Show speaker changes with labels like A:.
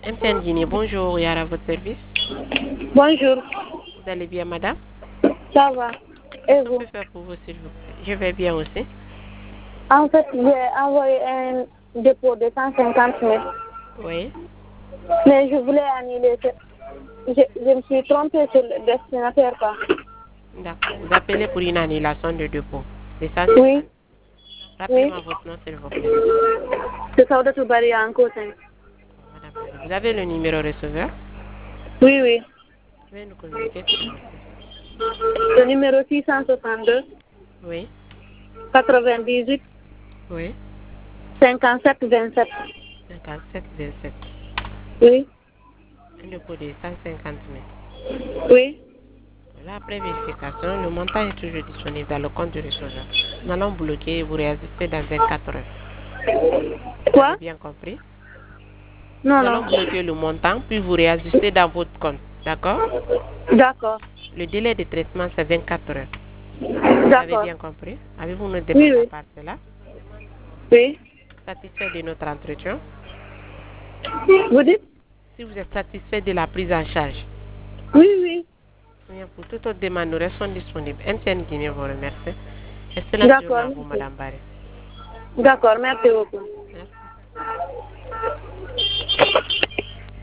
A: MTN Guinée, bonjour, Yara, à votre service.
B: Bonjour,
A: Vous allez bien, madame?
B: ça va. Et
A: Qu'est-ce qu'on
B: vous?
A: peut faire pour vous, s'il vous plaît? Je vais bien aussi.
B: En fait, j'ai envoyé un dépôt de 150 000.
A: Oui.
B: Mais je voulais annuler. Je me suis trompée sur le destinataire, quoi.
A: D'accord. Vous appelez pour une annulation de dépôt. C'est ça,
B: Oui,
A: 150.
B: oui.
A: Rappelez-moi votre nom, s'il vous plaît.
B: C'est Saoudatu Bari en Cotin.
A: Madame Marie. Vous avez le numéro receveur?
B: Oui, oui.
A: Vous pouvez nous communiquer, s'il vous plaît.
B: Le numéro 662
A: Oui.
B: 98
A: Oui.
B: 57 27.
A: 57 27.
B: Oui,
A: Un dépôt de 150 000.
B: oui.
A: Voilà, après vérification, le montant est toujours disponible dans le compte du receveur. Nous allons bloquer et vous réajuster dans 24 heures. Vous avez
B: Quoi?
A: bien compris?
B: Non,
A: Nous allons
B: non.
A: bloquer le montant, puis vous réajuster dans votre compte. D'accord?
B: D'accord.
A: Le délai de traitement, c'est 24 heures. Vous avez
B: D'accord.
A: bien compris? Avez-vous une
B: Oui,
A: demande à
B: oui.
A: part cela?
B: Oui.
A: Satisfait de notre entretien?
B: Vous dites?
A: Si vous êtes satisfait de la prise en charge,
B: Oui, oui.
A: bien, pour toute autre demande, nous restons disponibles. MTN Guinée vous remercie. Excellente journée
B: D'accord,
A: à vous,
B: merci.
A: Madame Barré.
B: D'accord, merci beaucoup.
A: Merci.